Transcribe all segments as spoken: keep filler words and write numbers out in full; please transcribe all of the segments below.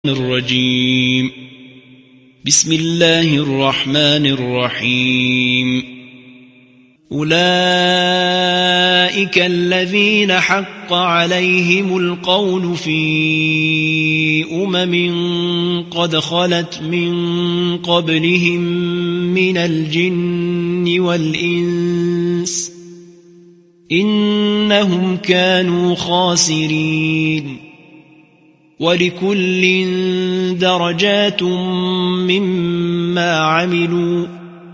الرجيم بسم الله الرحمن الرحيم أولئك الذين حق عليهم القول في أمم قد خلت من قبلهم من الجن والإنس إنهم كانوا خاسرين ولكل درجات مما عملوا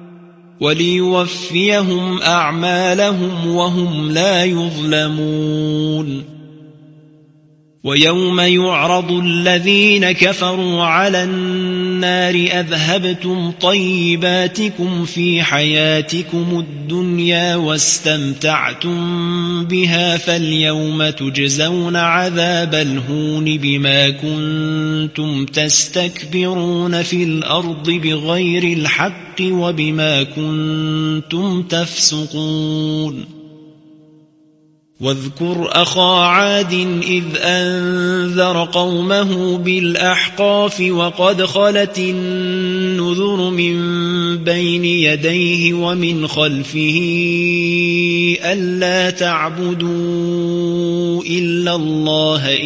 وليوفيهم أعمالهم وهم لا يظلمون ويوم يعرض الذين كفروا على النار أذهبتم طيباتكم في حياتكم الدنيا واستمتعتم بها فاليوم تجزون عذاب الهون بما كنتم تستكبرون في الأرض بغير الحق وبما كنتم تفسقون واذكر أخا عاد إذ أنذر قومه بالأحقاف وقد خلت النذر من بين يديه ومن خلفه ألا تعبدوا إلا الله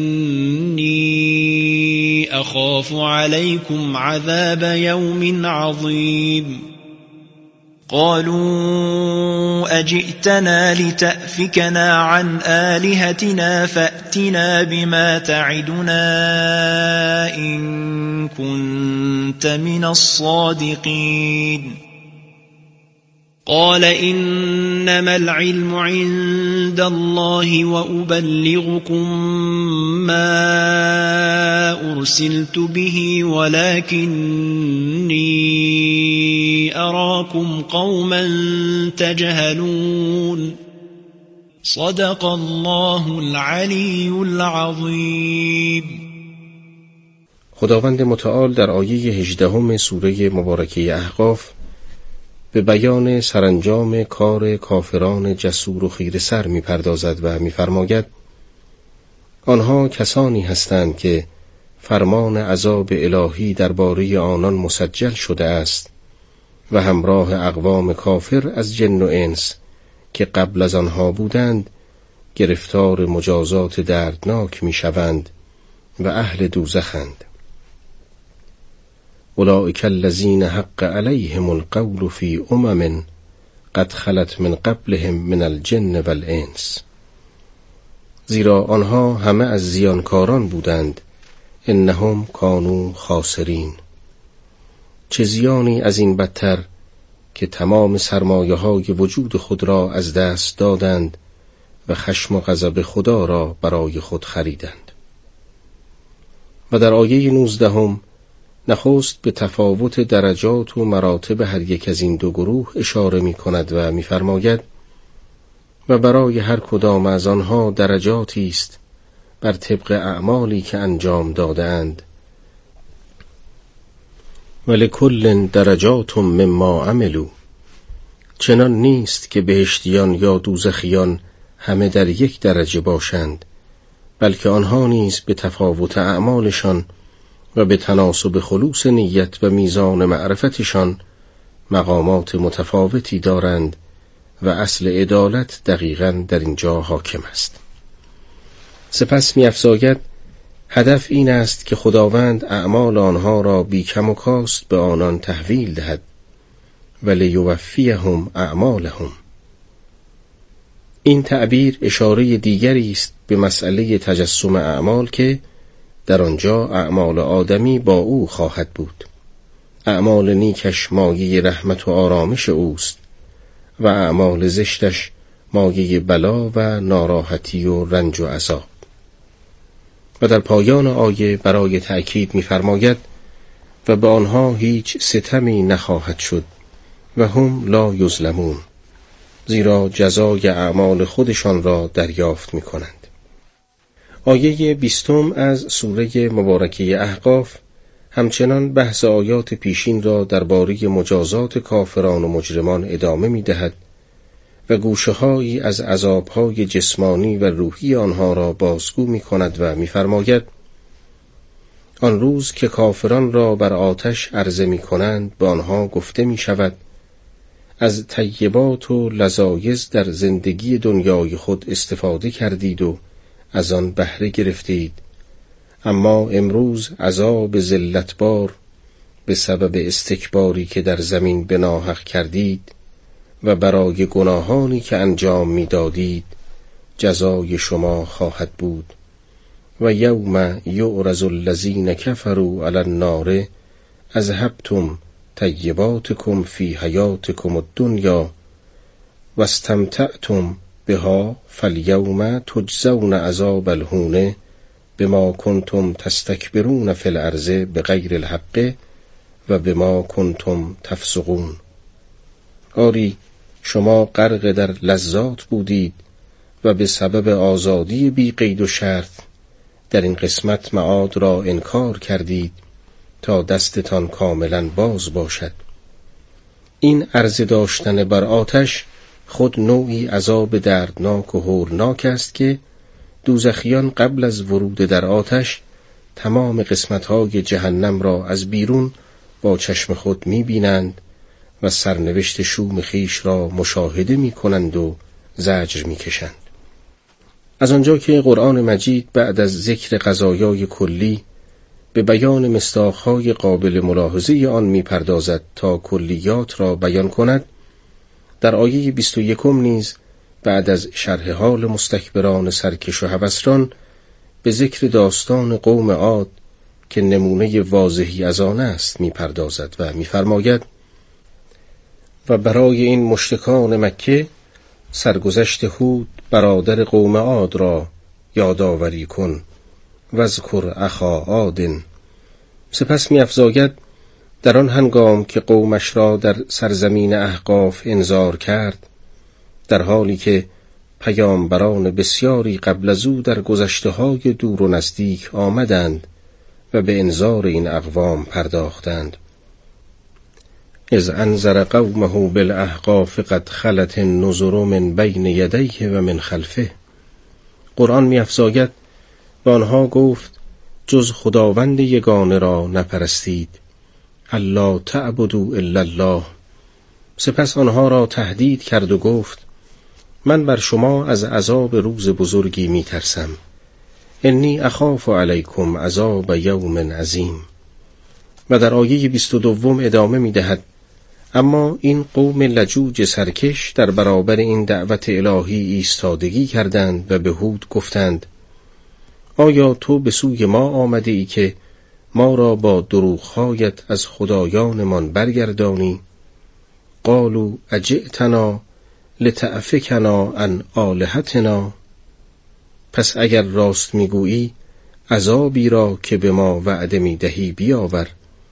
إني أخاف عليكم عذاب يوم عظيم قالوا أجئتنا لتأفكنا عن آلهتنا فأتنا بما تعدنا إن كنت من الصادقين قال إنما العلم عند الله وأبلغكم ما أرسلت به ولكني أراكم قوما تجهلون صدق الله العلی العظیم. خداوند متعال در آیه هجدهم سوره مبارکه احقاف به بیان سرانجام کار کافران جسور و خیره سر می پردازد و می فرماید آنها کسانی هستند که فرمان عذاب الهی درباره آنان مسجل شده است و همراه اقوام کافر از جن و انس که قبل از آنها بودند گرفتار مجازات دردناک می شوند و اهل دوزخند. اولئک الذین حق علیهم القول فی امم قد خلت من قبلهم من الجن والانس. زیرا آنها همه از زیانکاران بودند، انهم کانوا خاسرین. چه زیانی از این بدتر که تمام سرمایه های وجود خود را از دست دادند و خشم و غضب خدا را برای خود خریدند. و در آیه نوزدهم نخست به تفاوت درجات و مراتب هر یک از این دو گروه اشاره می کند و می فرماید و برای هر کدام از آنها درجاتی است بر طبق اعمالی که انجام دادند ولکل درجات مما عملوا. چنان نیست که بهشتیان یا دوزخیان همه در یک درجه باشند، بلکه آنها نیز به تفاوت اعمالشان و به تناسب خلوص نیت و میزان معرفتشان مقامات متفاوتی دارند و اصل عدالت دقیقاً در اینجا حاکم است. سپس می افزاید هدف این است که خداوند اعمال آنها را بی کم و کاست به آنان تحویل دهد و لیوفیهم اعمالهم. این تعبیر اشاره دیگری است به مسئله تجسم اعمال که در آنجا اعمال آدمی با او خواهد بود. اعمال نیکش مایه رحمت و آرامش اوست و اعمال زشتش مایه بلا و ناراحتی و رنج و عذاب. و در پایان آیه برای تأکید می‌فرماید و به آنها هیچ ستمی نخواهد شد و هم لا یظلمون، زیرا جزای اعمال خودشان را دریافت می‌کنند. آیه بیستم از سوره مبارکه احقاف همچنان بحث آیات پیشین را درباره مجازات کافران و مجرمان ادامه می‌دهد و گوشه‌هایی از عذاب‌های جسمانی و روحی آنها را بازگو می‌کند و می‌فرماید آن روز که کافران را بر آتش عرضه می کنند به آنها گفته می شود از طیبات و لذایذ در زندگی دنیای خود استفاده کردید و از آن بهره گرفتید، اما امروز عذاب ذلتبار به سبب استکباری که در زمین به ناحق کردید و برای گناهانی که انجام می دادید جزای شما خواهد بود. و یوم یعرض الذین کفروا علی النار اذهبتم طیباتکم فی حیاتکم الدنیا و استمتعتم بها فالیوم تجزون عذاب الهون بما کنتم تستکبرون فی الارض بغیر الحق و بما کنتم تفسقون. آری شما غرق در لذات بودید و به سبب آزادی بی قید و شرط در این قسمت معاد را انکار کردید تا دستتان کاملا باز باشد. این عرضه داشتن بر آتش خود نوعی عذاب دردناک و هولناک است که دوزخیان قبل از ورود در آتش تمام قسمت‌های جهنم را از بیرون با چشم خود می‌بینند و سرنوشت شوم خیش را مشاهده می‌کنند و زجر می‌کشند. از آنجا که قرآن مجید بعد از ذکر قضایای کلی به بیان مصداق‌های قابل ملاحظه آن می‌پردازد تا کلیات را بیان کند، در آیه بیست و یکم نیز بعد از شرح حال مستکبران سرکش و هوسران به ذکر داستان قوم عاد که نمونه واضحی از آن است می‌پردازد و می‌فرماید و برای این مشرکان مکه سرگذشت هود برادر قوم عاد را یادآوری کن واذکر اخا عاد. سپس می‌افزاید در آن هنگام که قومش را در سرزمین احقاف انذار کرد، در حالی که پیامبران بسیاری قبل از او در گذشته‌های دور و نزدیک آمدند و به انذار این اقوام پرداختند. اذ انذر قومه بالاحقاف قد خلت النذر من بین یدیه و من خلفه. قرآن می‌افزاید به آنها گفت جز خداوند یگانه را نپرستید، الا تعبدوا الا الله. سپس آنها را تهدید کرد و گفت من بر شما از عذاب روز بزرگی می ترسم، انی اخاف علیکم عذاب یوم عظیم. و در آیه بیست و دوم ادامه می دهد اما این قوم لجوج سرکش در برابر این دعوت الهی ایستادگی کردند و به هود گفتند آیا تو به سوی ما آمده ای که ما را با دروغ‌هایت از خدایانمان برگردانی؟ قالوا اجئتنا لتأفکنا عن آلهتنا. پس اگر راست میگویی عذابی را که به ما وعده میدهی بیاور.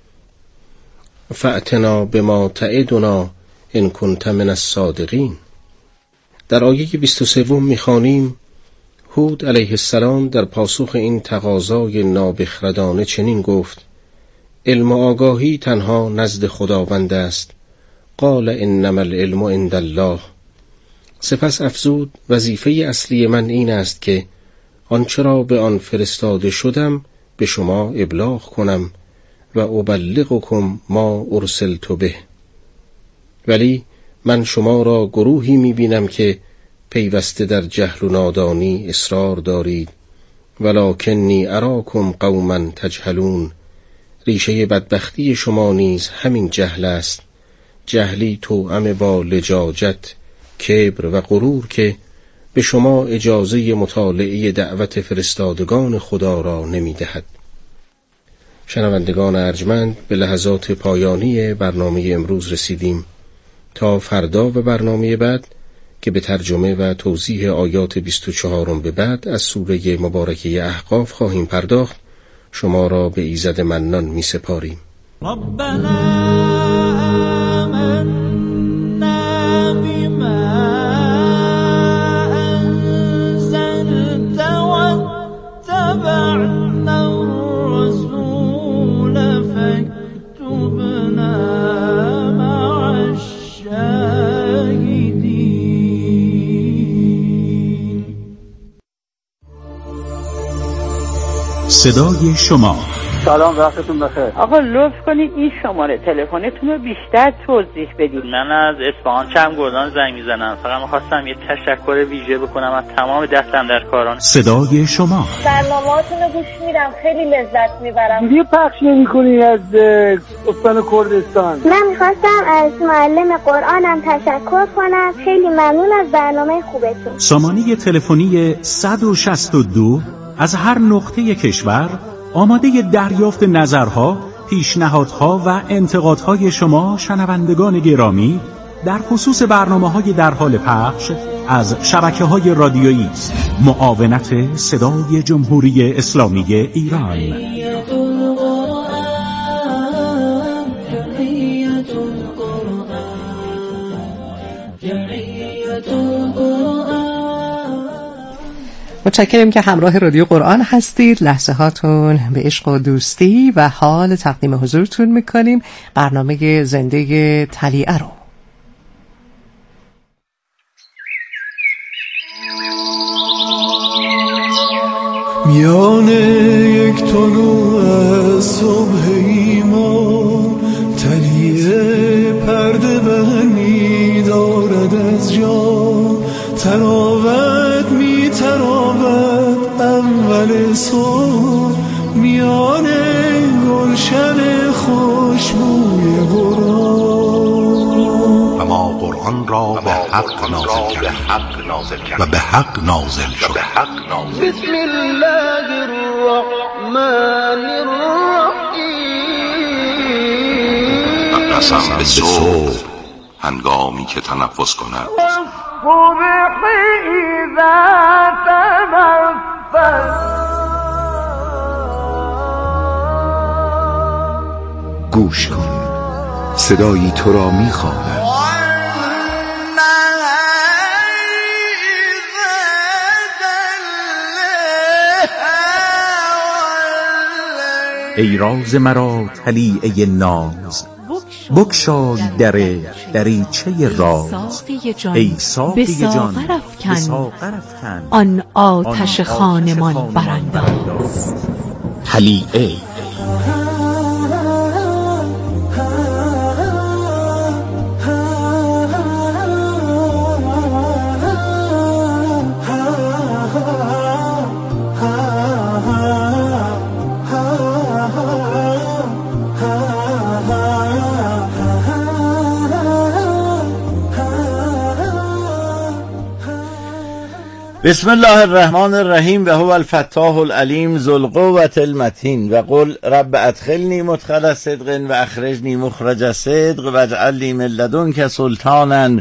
فأتنا بما تعدنا ان کنت من الصادقین. در آیه بیست و سه میخوانیم هود علیه السلام در پاسخ این تقاضای نابخردانه چنین گفت علم و آگاهی تنها نزد خداوند است. قال انما العلم عند الله. سپس افزود وظیفه اصلی من این است که آنچه را به آن فرستاده شدم به شما ابلاغ کنم و ابلغکم ما ارسلت به. ولی من شما را گروهی می‌بینم که پیوسته در جهل و نادانی اصرار دارید. ولکنی اراکم قوما تجهلون. ریشه بدبختی شما نیز همین جهل است، جهلی توأم با لجاجت، کبر و غرور که به شما اجازه مطالعه دعوت فرستادگان خدا را نمی‌دهد. شنوندگان ارجمند، به لحظات پایانی برنامه امروز رسیدیم. تا فردا و برنامه بعد که به ترجمه و توضیح آیات بیست و چهارم به بعد از سوره مبارکه احقاف خواهیم پرداخت، شما را به ایزد منان می سپاریم. ربنا آمنا بما انزلت واتبعنا الرسول فاكتبنا مع الشاهدين. صدای شما سلام، وقتتون بخیر. آقا لطف کنید این شماره تلفنتون رو بیشتر توضیح بدید. من از اصفهان چم گردان زنگ میزنم. فقط می‌خواستم یه تشکر ویژه بکنم از تمام دستم در کاران. صدای شما برنامه‌هاتون رو گوش میدم، خیلی لذت میبرم. ویدیو پخش نمی‌کنی از استان کردستان؟ من می‌خواستم از معلم قرآنم تشکر کنم. خیلی ممنون از برنامه خوبتون. سامانه تلفنی صد و شصت و دو از هر نقطه کشور آماده دریافت نظرها، پیشنهادها و انتقادهای شما شنوندگان گرامی در خصوص برنامه‌های در حال پخش از شبکه‌های رادیویی است. معاونت صدای جمهوری اسلامی ایران. متشکرم که همراه رادیو قرآن هستید. لحظه هاتون به عشق و دوستی و حال تقدیم حضورتون میکنیم برنامه زنده طلیعه رو. میان یک طلوع از صبح ایمان طلیعه پرده برمی دارد از جا، تراوت می تراوت اول صبح میان گلشن خوشبوی قرآن. و ما قرآن را به حق نازل کرد و به حق نازل شد. بسم الله الرحمن الرحیم. قسم به صبح هنگامی که تنفس کند، والصبح اذا تنفس. گوش کن، صدایی تو را می‌خواند. ای راز مرا طلیعه ناز، بگشای در دریچه راز. ای ساقی جان به ساغر افکن، آن آتش خانمان برانداز. طلیعه. بسم الله الرحمن الرحیم و هو الفتاح العلیم ذو القوة المتین. و قل رب ادخلنی مدخل صدق و اخرجنی مخرج صدق و اجعلنی من لدنک سلطانا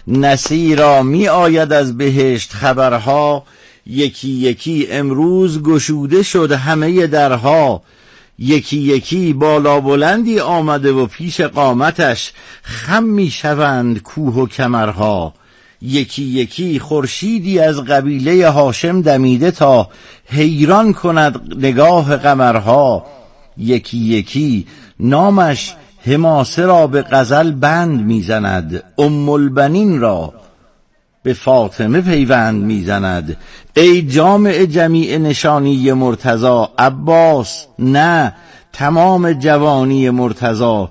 نصیرا. می آید از بهشت خبرها یکی یکی، امروز گشوده شد همه درها. یکی یکی بالا بلندی آمده و پیش قامتش خم می شوند کوه و کمرها. یکی یکی خورشیدی از قبیله هاشم دمیده تا حیران کند نگاه قمرها. یکی یکی نامش حماسه را به غزل بند میزند، ام البنین را به فاطمه پیوند میزند. ای جامع جمیع نشانی مرتضی، عباس نه تمام جوانی مرتضی.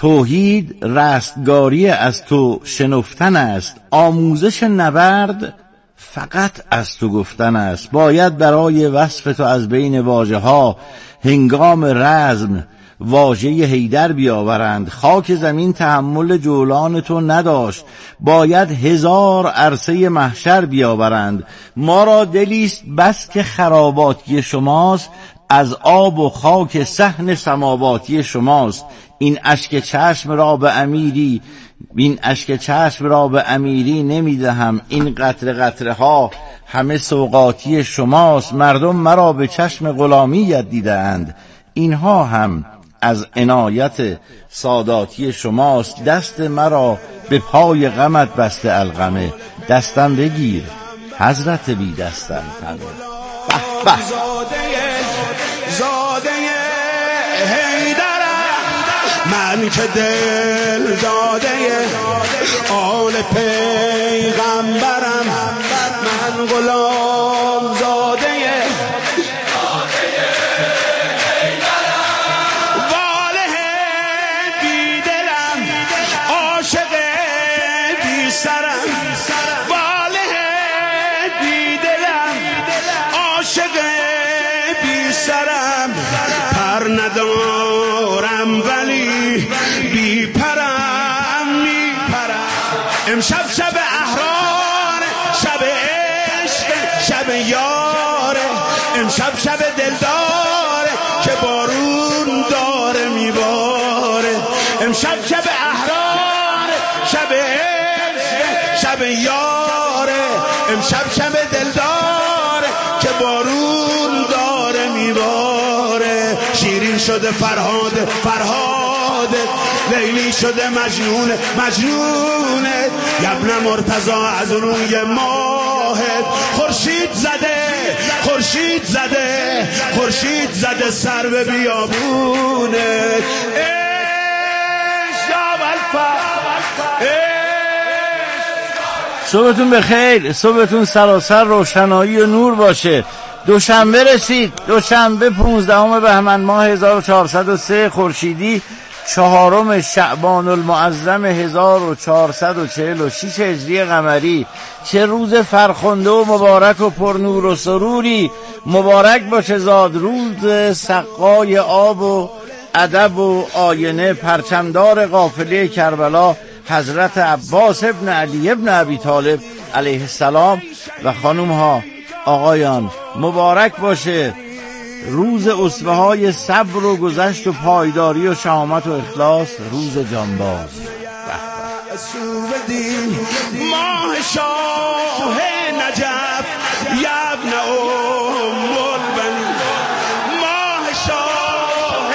توحید رستگاری از تو شنفتن است، آموزش نبرد فقط از تو گفتن است. باید برای وصف تو از بین واژه ها هنگام رزم واژه حیدر بیاورند. خاک زمین تحمل جولان تو نداشت، باید هزار عرصه محشر بیاورند. ما را دلیست بس که خراباتی شماست، از آب و خاک صحن سماواتی شماست. این اشک چشم را به امیری این اشک چشم را به امیری نمیدهم، این قطره قطره ها همه سوغاتی شماست. مردم مرا به چشم غلامیت دیدند، اینها هم از عنایت ساداتی شماست. دست مرا به پای غمت بسته القمه، دستم بگیر حضرت بی دستم همه. به به زاده حیدرم، من که دل داده آل پیغمبرم، من غلام زاده ندارم ولی بی پرم می پرم. امشب شب احرار، شب عشق، شب یاره، امشب شب دلداره که بارون داره میباره. امشب شب احرار، شب عشق، شب یاره، امشب شب دلداره که بارون داره میباره. شیرین شده فرهاد فرهاد، لیلی شده مجنون مجنون. یبن مرتضی از روی ماهت خورشید زده خورشید زده خورشید زده سر به بیابونت. صبحتون بخیر، صبحتون سراسر روشنایی و نور باشه. دوشنبه رسید، دوشنبه پونزدهم بهمن ماه هزار و چهارصد و سه خورشیدی، چهارم شعبان المعظم هزار و چهارصد و چهل و شش هجری قمری. چه روز فرخنده و مبارک و پرنور و سروری. مبارک باشه زاد روز سقای آب و ادب و آینه، پرچمدار قافله کربلا حضرت عباس ابن علی ابن ابی طالب علیه السلام. و خانوم ها آقایان مبارک باشه روز اسوه های صبر و گذشت و پایداری و شهامت و اخلاص، روز جانباز. ماه شاه نجف یبن ام البنی، ماه شاه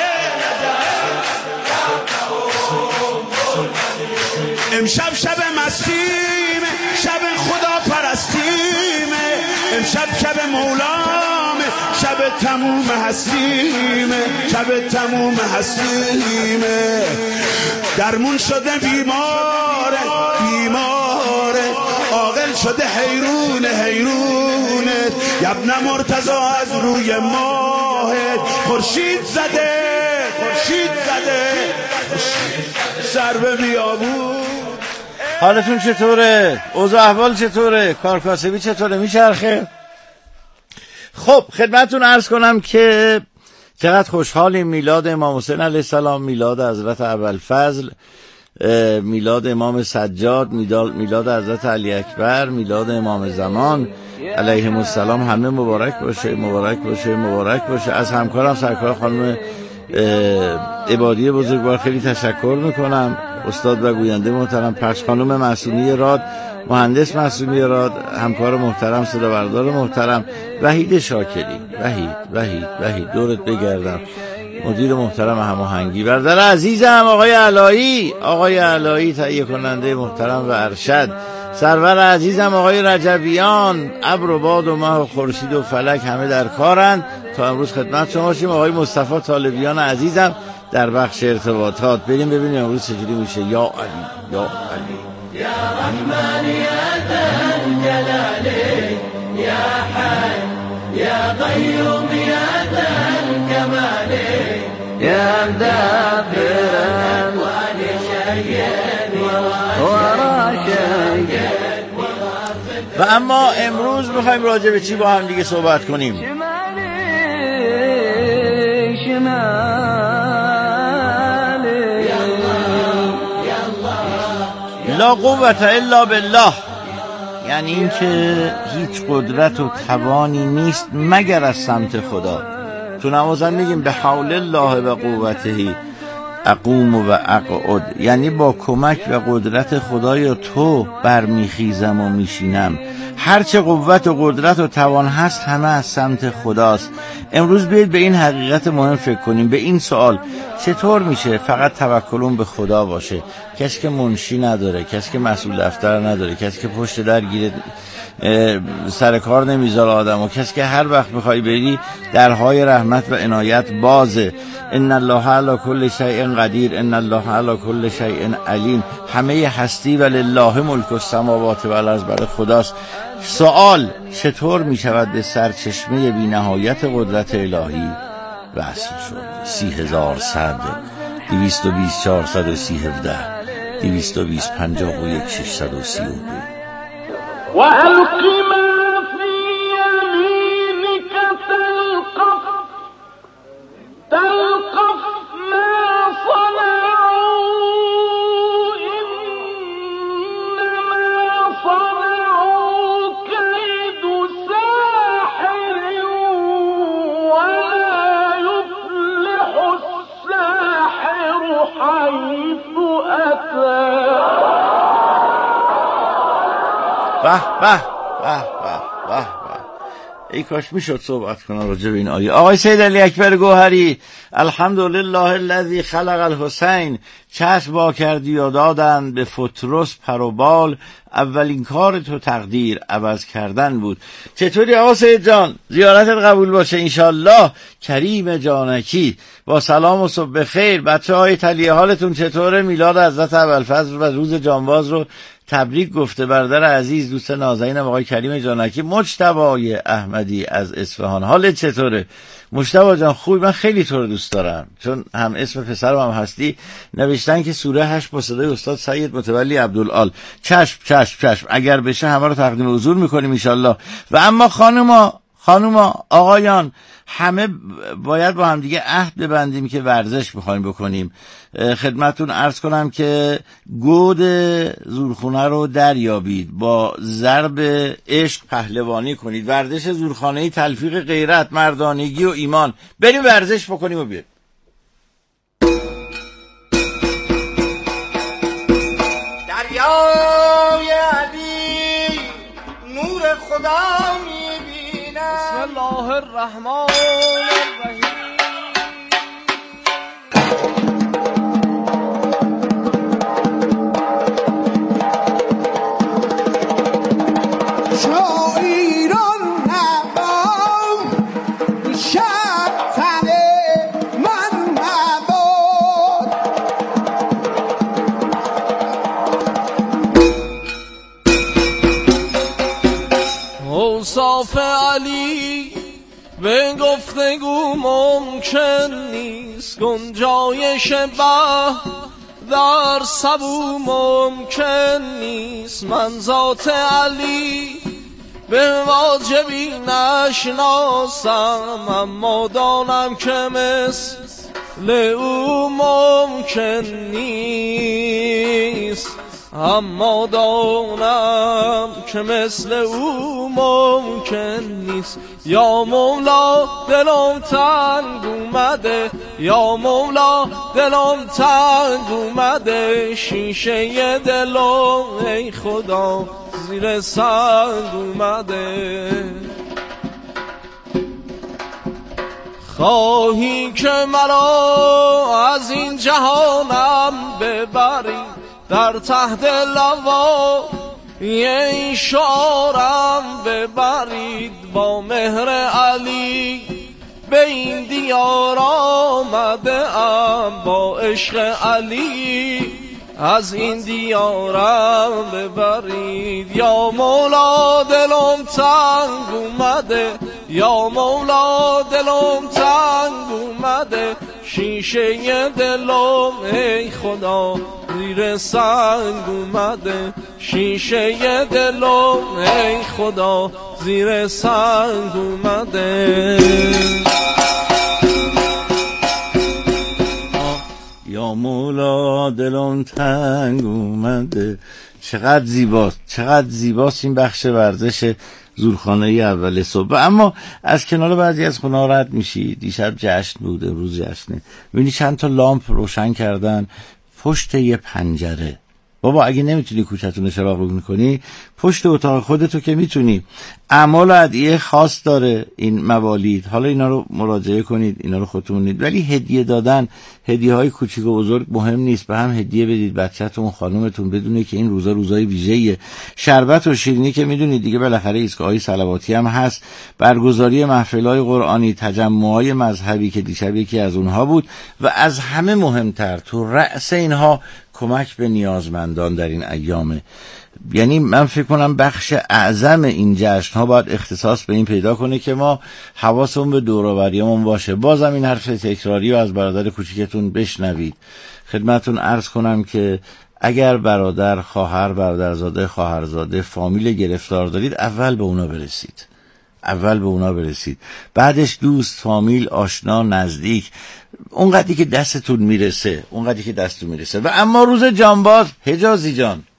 نجف. امشب شب مستیم، شب خدا پرستیم، امشب شب مولام، شب تموم هستیم، شب تموم هستیم. درمون شده بیماره بیماره، عاقل شده حیرون حیرونه. یبن مرتضی از روی ماهت خورشید زده خورشید زده سر به بیابون. حالتون چطوره؟ اوضاع احوال چطوره؟ کارکاسبی چطوره؟ میچرخه؟ خب خدمتتون عرض کنم که چقدر خوشحالیم. میلاد امام حسین علیه السلام، میلاد حضرت ابوالفضل، میلاد امام سجاد، میلاد حضرت علی اکبر، میلاد امام زمان علیهم السلام همه مبارک باشه مبارک باشه مبارک باشه. از همکارم سرکار خانم عبادی بزرگوار خیلی تشکر میکنم. استاد و گوینده محترم، پخش خانم معصومی راد، مهندس معصومی راد، همکار محترم، صدا بردار محترم وحید شاکری، وحید وحید وحید دورت بگردم، مدیر محترم هماهنگی، برادر عزیزم آقای علایی، آقای علایی تهیه کننده محترم و ارشد، سرور عزیزم آقای رجبیان، ابر و باد و ماه و خورشید و فلک همه در کارند تا امروز خدمت شما باشیم. آقای مصطفی طالبیان عزیزم در بخش ارتباطات. بریم ببینیم امروز چجوری میشه. یا علی یا علی یا رحمان یا ذا الجلال یا حی یا قیوم یا ذا الکمال یا مدبر ولشیء ورا شیء. و اما امروز میخوایم راجع به چی با هم دیگه صحبت کنیم؟ لا قوت الا بالله، یعنی این که هیچ قدرت و توانی نیست مگر از سمت خدا. تو نمازم میگیم به حول الله و قوته اقوم و اقعد، یعنی با کمک و قدرت خدای تو برمیخیزم و میشینم. هرچه قوت و قدرت و توان هست همه از سمت خداست. امروز بیایید به این حقیقت مهم فکر کنیم، به این سوال چطور میشه فقط توکلون به خدا باشه؟ کسی که منشی نداره، کسی که مسئول دفتر نداره، کسی که پشت در گیره سر کار نمیذاره آدم، و کسی که هر وقت میخوای بری درهای رحمت و عنایت بازه. ان الله علی کل شیء قدیر، ان الله علی کل شیء علیم. همه هستی و لله ملک السماوات و الارض، برای خداست. سوال چطور میشود به سرچشمه بی نهایت قدرت الهی وصل شد؟ سی هزار صد دویست و بیست چهارصد و سی هفده دویست و بیست پنجاه و یک ششصد و سی و دو. وألق ما في يمينك تلقف تلقف حيث أتى. به به به به به ای کاش میشد صحبت کنم راجع به این آیه. آقای سید علی اکبر گوهری، الحمدلله الذی خلق الحسین، چشم وا کردی و دادند به فترس پر و بال، اولین کار تو تقدیر عوض کردن بود. چطوری آقا سید جان؟ زیارتت قبول باشه انشالله. کریم جانکی با سلام و صبح بخیر. بچه های تلیه حالتون چطوره؟ میلاد حضرت ابوالفضل و روز جانباز رو تبریک گفته برادر عزیز دوست نازنینم آقای کریم جانکی. مجتبی احمدی از اصفهان، حالت چطوره مجتبی جان؟ خوبی؟ من خیلی تو رو دوست دارم چون هم اسم پسرم هم هستی. نوشتن که سوره هشت با صدای استاد سید متولی عبدالعال. چشم چشم چشم، اگر بشه همه رو تقدیم حضور میکنیم انشالله. و اما خانوما خانوما آقایان، همه باید با هم دیگه عهد ببندیم که ورزش میخوایم بکنیم. خدمتون عرض کنم که گود زورخونه رو دریابید، با ضرب عشق پهلوانی کنید، ورزش زورخانه‌ای تلفیق غیرت، مردانگی و ایمان. بریم ورزش بکنیم و بیاییم. دریای علی نور خدا میبینم. بسم الله الرحمن الرحیم. شاعران نبام شب من مباد. اوصاف علی به گفتگو ممکن نیست، گنجایش به در سبو ممکن نیست. من ذات علی به واجبی نشناسم، اما دانم که مثل او ممکن نیست. اما دانم که مثل او ممکن نیست. یا مولا دلم تنگ اومده، یا مولا دلم تنگ اومده، شیشه دلم ای خدا زیر سنگ اومده. خواهی که مرا از این جهانم ببری، در تحت لوا این شعارم ببرید. با مهر علی به این دیار آمده ام، با عشق علی از این دیارم ببرید. یا مولا دلم تنگ اومده، یا مولا دلم تنگ اومده، شیشه دلم ای خدا زیر سنگ اومده، شیشه دلم ای خدا زیر سنگ اومده. یا مولا دلم تنگ اومده. چقدر زیباست، چقدر زیباست این بخش ورزش زورخانه ای اول صبح. اما از کنار بعضی از خونه رد میشی، دیشب جشن بوده، روز جشنه، ببینی چند تا لامپ روشن کردن پشت یه پنجره. بابا اگه نمیتونی کوچه‌تون چراغ روشن کنی، پشت اتاق خودتو که میتونی. اعمال و ادعیه خاص داره این موالید، حالا اینا رو مراجعه کنید، اینا رو خودتون دید. ولی هدیه دادن، هدیه های کوچیک و بزرگ مهم نیست، به هم هدیه بدید، بچه‌تون خانومتون بدونه که این روزا روزای ویژه‌ایه. شربت و شیرینی که میدونید دیگه، بالاخره ایستگاه‌های صلواتی هم هست، برگزاری محفل‌های قرآنی، تجمع‌های مذهبی که دیشب یکی از اونها بود. و از همه مهمتر تو رأس اینها کمک به نیازمندان در این ایامه. یعنی من فکر کنم بخش اعظم این جشن ها باید اختصاص به این پیدا کنه که ما حواسمون به دور و بریمون باشه. بازم این حرف تکراری رو از برادر کوچیکتون بشنوید. خدمتون عرض کنم که اگر برادر، خواهر، برادرزاده، خواهرزاده، فامیل گرفتار دارید، اول به اونا برسید. اول به اونا برسید. بعدش دوست، فامیل، آشنا، نزدیک، اونقدری که دستتون میرسه، اونقدری که دستتون میرسه. و اما روز جانباز، حجازی جان،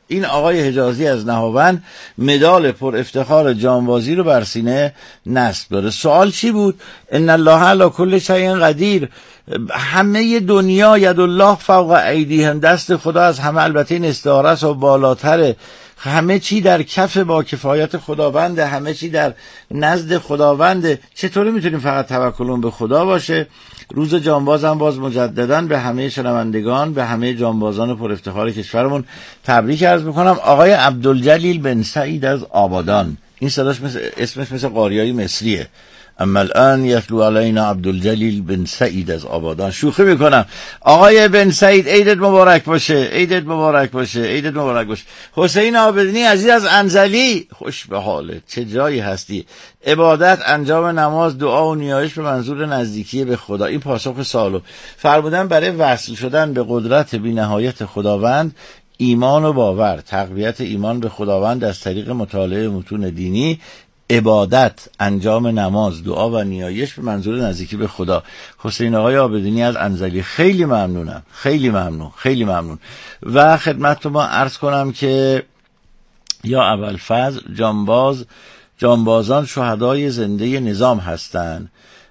این آقای حجازی از نهاوند مدال پر افتخار جانبازی رو بر سینه نصب داره. سوال چی بود؟ ان الله علی کل شیء قدیر. همه دنیا یدالله فوق ایدیهم، دست خدا از همه، البته این استعاره است و بالاتره، همه چی در کف با کفایت خداوند، همه چی در نزد خداوند. چطوری میتونیم فقط توکلون به خدا باشه؟ روز جانباز هم باز مجددا به همه شنوندگان، به همه جانبازان پر افتخار کشورمون تبریک عرض میکنم. آقای عبدالجلیل بن سعید از آبادان، این صداش مثل اسمش مثل قاریای مصریه. اما الان یتلو علینا عبدالجلیل بن سعید از آبادان. شوخی میکنم. آقای بن سعید عیدت مبارک باشه، عیدت مبارک باشه، عیدت مبارک باشه. حسین عابدینی عزیز از انزلی، خوش به حالت، چه جایی هستی. عبادت، انجام نماز، دعا و نیایش به منظور نزدیکی به خدا. این پاسخ سالو فرمودن برای وصل شدن به قدرت بی نهایت خداوند، ایمان و باور، تقویت ایمان به خداوند از طریق مطالعه متون دینی، عبادت، انجام نماز، دعا و نیایش به منظور نزدیکی به خدا. حسین آقای عابدینی از انزلی، خیلی ممنونم، خیلی ممنون، خیلی ممنون. و خدمت ما عرض کنم که یا ابوالفضل جانباز، جانبازان شهدای زنده نظام هستند.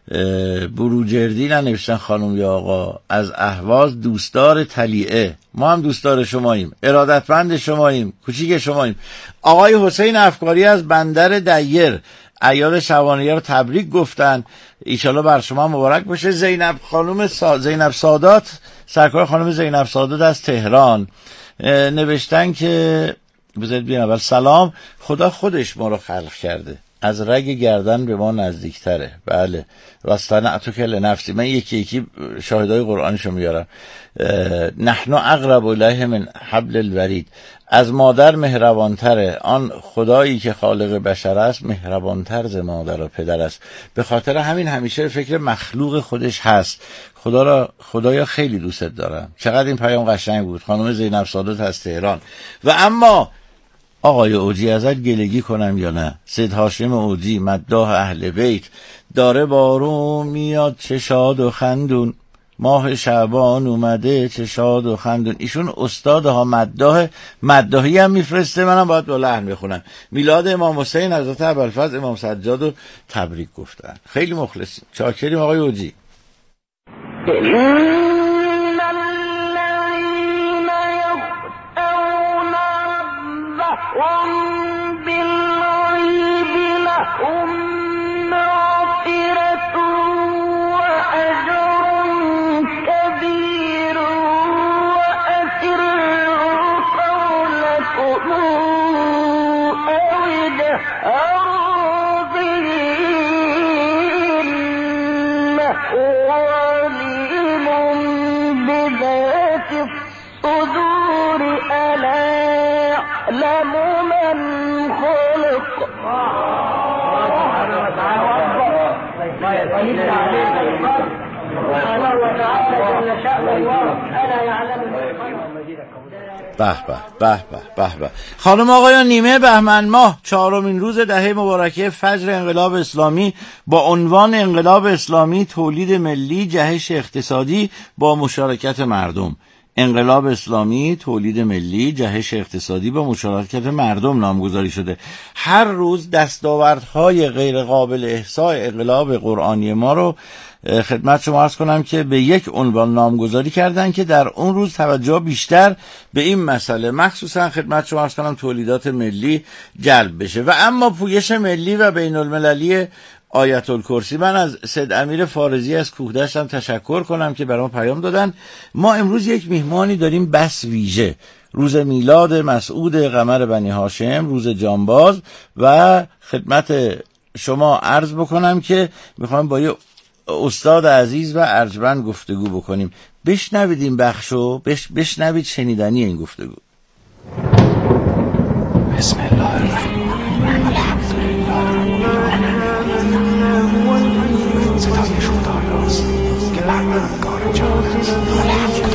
بروجردی ننوشتن خانم یا آقا، از اهواز دوستدار طلیعه، ما هم دوستدار شماییم، ارادتمند شماییم، کوچیک شماییم. آقای حسین افکاری از بندر دیر عیاد شبانیه رو تبریک گفتن، ایشالا بر شما مبارک باشه. زینب خانم سا... زینب سادات، سرکار خانم زینب سادات از تهران نوشتن که بذارید بیان اول سلام، خدا خودش ما رو خلق کرده، از رگ گردن به ما نزدیکتره. بله، واستنعتو که لنفسی. من یکی یکی شاهدای قرآنشو میارم. نحن اقرب الیه من حبل الورید، از مادر مهربانتره. آن خدایی که خالق بشر است مهربانتر ز مادر و پدر است. به خاطر همین همیشه فکر مخلوق خودش هست. خدا را، خدایا خیلی دوستت دارم. چقدر این پیام قشنگ بود. خانم زینب سادات از تهران. و اما آقای اوجی ازت گلگی کنم یا نه؟ سید هاشم اوجی مداح اهل بیت، داره بارون میاد چه شاد و خندون، ماه شعبان اومده چه شاد و خندون. ایشون استاد ها مداح، مداحی هم میفرسته، منم باید با لحن بخونم. میلاد امام حسین حضرت ابوالفضل امام سجاد رو تبریک گفتن. خیلی مخلصیم، چاکریم آقای اوجی. به به به به به. خانم آقایان، نیمه بهمن ماه، چهارمین روز دهه مبارکه فجر انقلاب اسلامی، با عنوان انقلاب اسلامی تولید ملی، جهش اقتصادی با مشارکت مردم. انقلاب اسلامی تولید ملی، جهش اقتصادی با مشارکت مردم نامگذاری شده. هر روز دستاوردهای غیر قابل احصای انقلاب قرآنی ما رو خدمت شما عرض کنم که به یک عنوان نامگذاری کردن که در اون روز توجه بیشتر به این مسئله، مخصوصا خدمت شما عرض کنم تولیدات ملی جلب بشه. و اما پویش ملی و بین المللی آیت الکرسی، من از سید امیر فارزی از کوهدشت هم تشکر کنم که برام پیام دادن. ما امروز یک میهمانی داریم بس ویژه، روز میلاد مسعود قمر بنی هاشم، روز جانباز، و خدمت شما عرض بکنم که میخوام با یه استاد عزیز و ارجمند گفتگو بکنیم. بشنوید این بخشو، بش بشنوید شنیدنی این گفتگو. بسم الله الرحمن